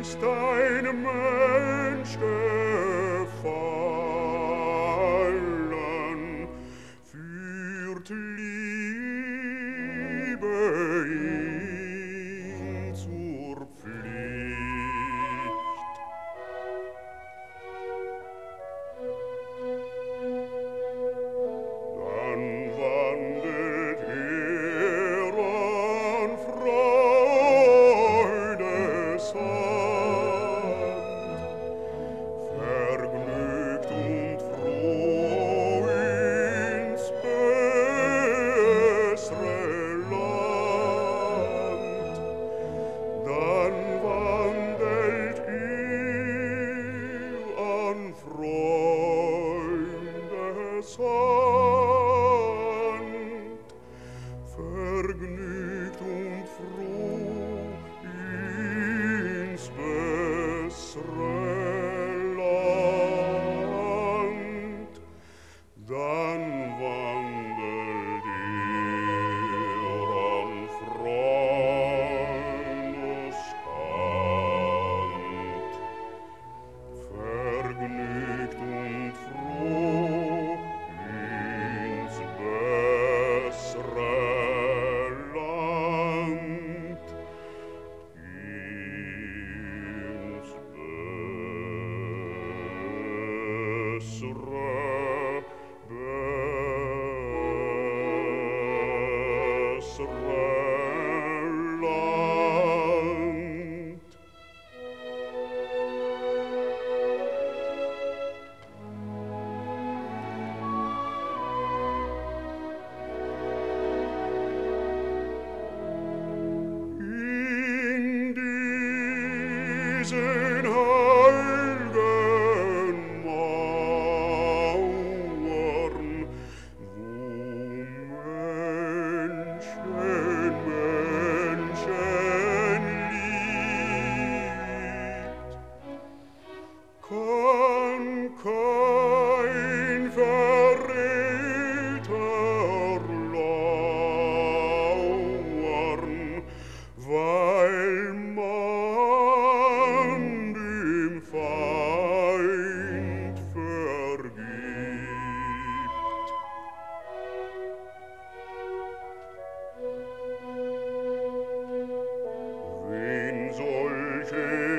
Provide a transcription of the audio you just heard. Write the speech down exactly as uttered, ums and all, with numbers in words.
ist ein Mensch gefallen, führt Liebe ihn zur Pflicht. Dann wandelt er an Freudeshand, vergnügt und froh ins bessere Land. Dann wandelt er an Freudeshand, vergnügt und froh ins bessere Land. Dann wandelt er an Freundeshand, vergnügt und froh ins bessere Land, ins bessere, bessere Land. In diesen heilgen Mauern, wo Menschen Menschen liebt, kann kein Verräter lauern, weil man dem Feind vergibt. Wen solche